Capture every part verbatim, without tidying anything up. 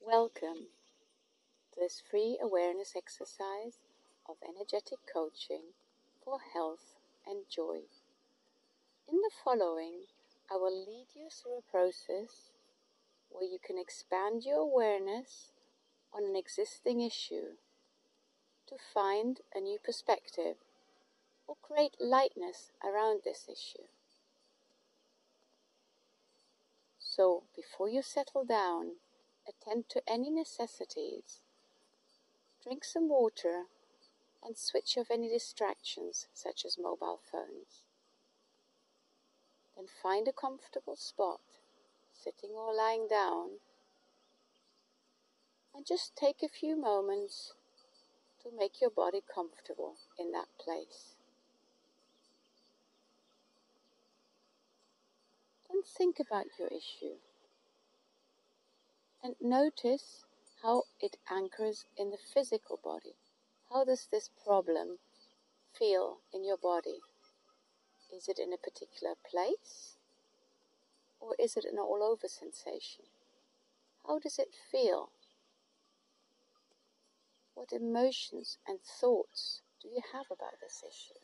Welcome to this free awareness exercise of energetic coaching for health and joy. In the following, I will lead you through a process where you can expand your awareness on an existing issue to find a new perspective or create lightness around this issue. So, before you settle down, attend to any necessities, drink some water, and switch off any distractions such as mobile phones. Then find a comfortable spot, sitting or lying down, and just take a few moments to make your body comfortable in that place. Then think about your issue and notice how it anchors in the physical body. How does this problem feel in your body? Is it in a particular place, or is it an all-over sensation? How does it feel? What emotions and thoughts do you have about this issue?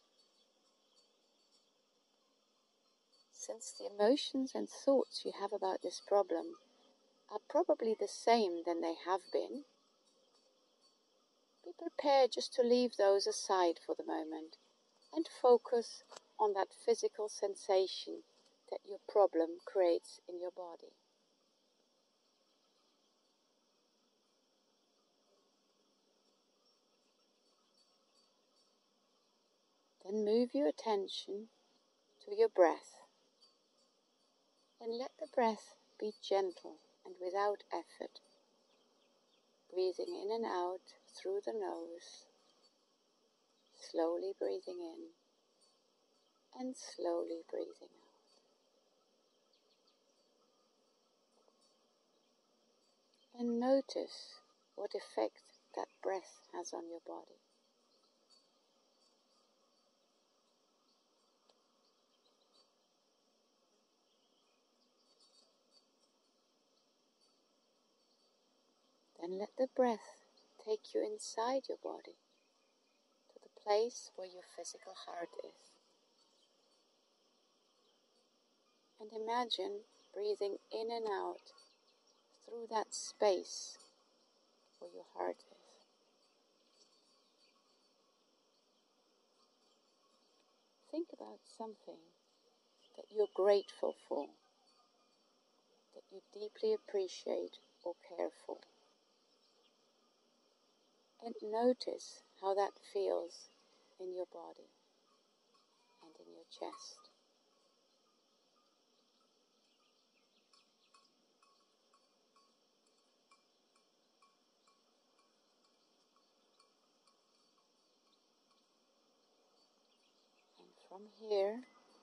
Since the emotions and thoughts you have about this problem are probably the same than they have been, be prepared just to leave those aside for the moment and focus on that physical sensation that your problem creates in your body. Then move your attention to your breath and let the breath be gentle and without effort, breathing in and out through the nose, slowly breathing in and slowly breathing out. And notice what effect that breath has on your body. Then let the breath take you inside your body to the place where your physical heart is. And imagine breathing in and out through that space where your heart is. Think about something that you're grateful for, that you deeply appreciate or care for. And notice how that feels in your body and in your chest. And from here,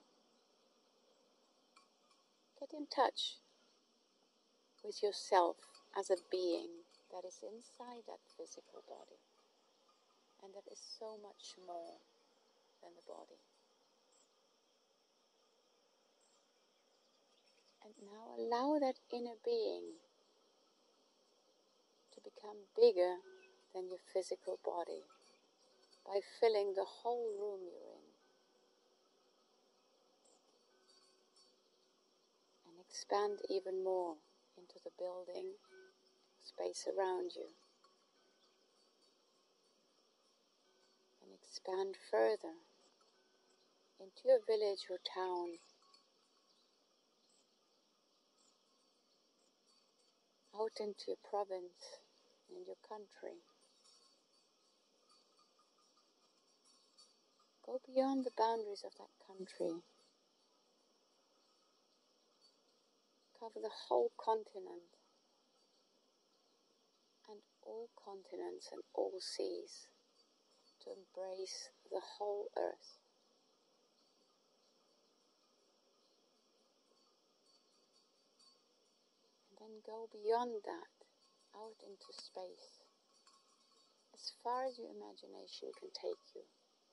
get in touch with yourself as a being that is inside that physical body and that is so much more than the body. And now allow that inner being to become bigger than your physical body by filling the whole room you're in. And expand even more into the building, space around you. And expand further into your village or town, out into your province and your country. Go beyond the boundaries of that country. Cover the whole continent and all continents and all seas to embrace the whole earth. And then go beyond that, out into space, as far as your imagination can take you.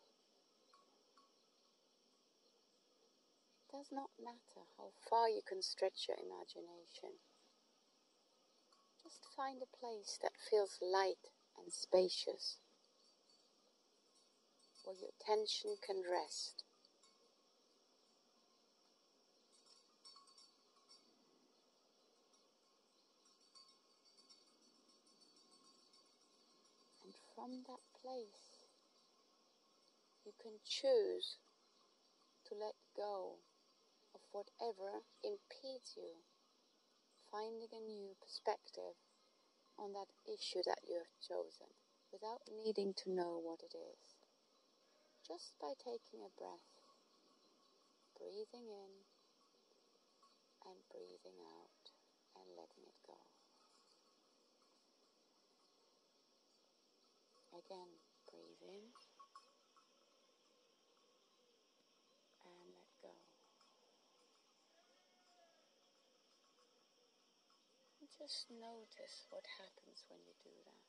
It does not matter how far you can stretch your imagination. Just Just find a place that feels light and spacious, where your attention can rest. And from that place, you can choose to let go of whatever impedes you finding a new perspective on that issue that you have chosen, without needing to know what it is. Just by taking a breath, breathing in and breathing out and letting it go. Again, breathe in and let go. And just notice what happens when you do that.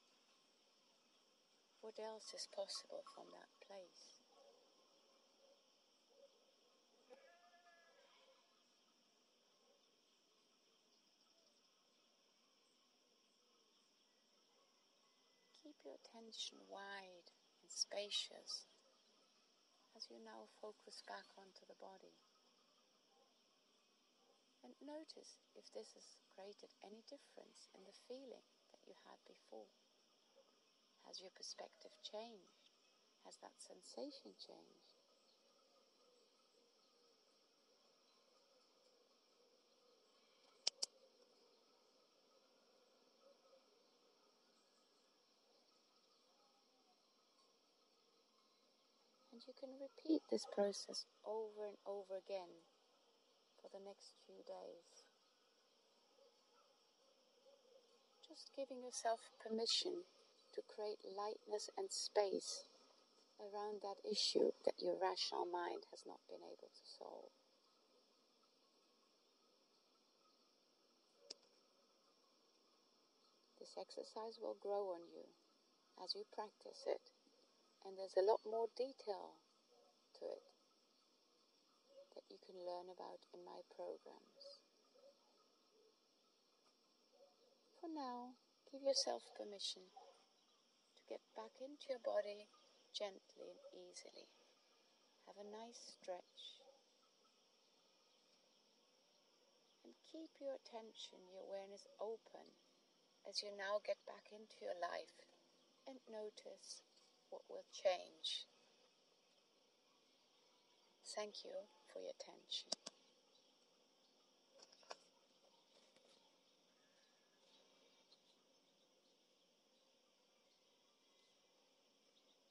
What else is possible from that place? Keep your attention wide and spacious as you now focus back onto the body. And notice if this has created any difference in the feeling that you had before. Has your perspective changed? Has that sensation changed? And you can repeat this process over and over again for the next few days. Just giving yourself permission to create lightness and space around that issue that your rational mind has not been able to solve. This exercise will grow on you as you practice it, and there's a lot more detail to it that you can learn about in my programs. For now, give yourself permission to get back into your body gently and easily. Have a nice stretch. And keep your attention, your awareness open as you now get back into your life and notice what will change. Thank you for your attention.